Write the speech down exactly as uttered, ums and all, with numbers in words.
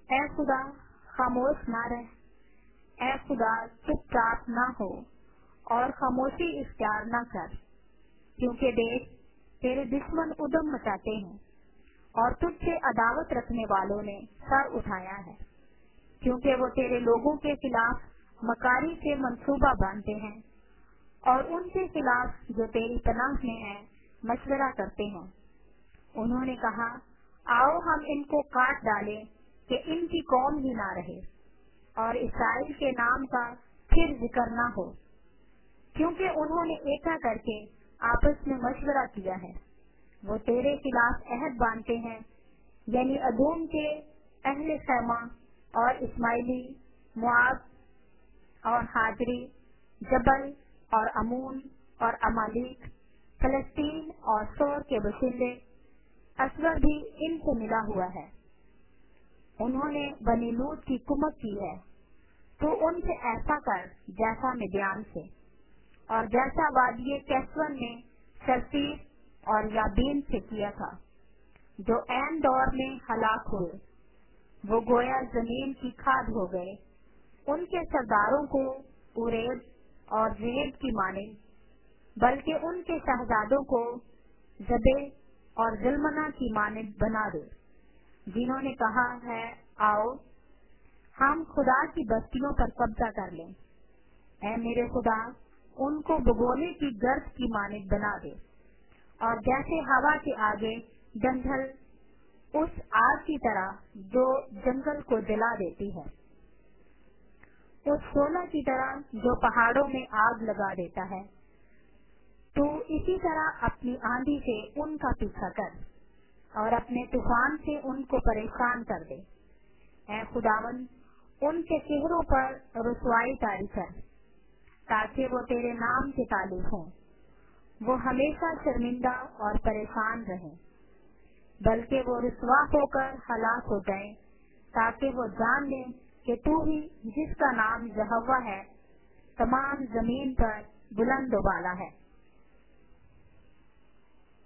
اے خدا خاموش نہ رہ، اے خدا چپ چاپ نہ ہو اور خاموشی اختیار نہ کر، کیونکہ دیکھ تیرے دشمن ادم مچاتے ہیں اور تجھ سے عداوت رکھنے والوں نے سر اٹھایا ہے، کیونکہ وہ تیرے لوگوں کے خلاف مکاری سے منصوبہ باندھتے ہیں اور ان کے خلاف جو تیری پناہ میں ہیں مشورہ کرتے ہیں۔ انہوں نے کہا آؤ ہم ان کو کاٹ ڈالیں کہ ان کی قوم ہی نہ رہے اور اسرائیل کے نام کا پھر ذکر نہ ہو، کیونکہ انہوں نے ایکا کر کے آپس میں مشورہ کیا ہے۔ وہ تیرے خلاف عہد باندھتے ہیں، یعنی ادوم کے اہل خیمہ اور اسماعیلی، مواب اور ہاجری، جبل اور امون اور امالیک، فلسطین اور سور کے باشندے، اسور بھی ان سے ملا ہوا ہے۔ انہوں نے بنی لوط کی کمک کی ہے، تو ان سے ایسا کر جیسا مدیان سے اور جیسا وادی کیسون نے سرسیر اور یابین سے کیا تھا، جو عین دور میں ہلاک ہوئے۔ وہ گویا زمین کی کھاد ہو گئے، ان کے سرداروں کو اریب اور ریب کی مانند، بلکہ ان کے شہزادوں کو زبے اور ظلمنا کی مانند بنا دے، جنہوں نے کہا ہے آؤ ہم خدا کی بستیوں پر قبضہ کر لیں۔ اے میرے خدا ان کو بگونے کی گرد کی مانند بنا دے، اور جیسے ہوا کے آگے ڈنڈھل اس آگ کی طرح جو جنگل کو جلا دیتی ہے، اس شعلہ کی طرح جو پہاڑوں میں آگ لگا دیتا ہے، تو اسی طرح اپنی آندھی سے ان کا پیچھا کر اور اپنے طوفان سے ان کو پریشان کر دے۔ اے خداوند ان کے چہروں پر رسوائی طاری کر، تاکہ وہ تیرے نام کے تعلق ہوں۔ وہ ہمیشہ شرمندہ اور پریشان رہیں، بلکہ وہ رسوا ہو کر ہلاک ہو جائیں، تاکہ وہ جان لیں کہ تو ہی جس کا نام یہوہ ہے تمام زمین پر بلند و بالا ہے۔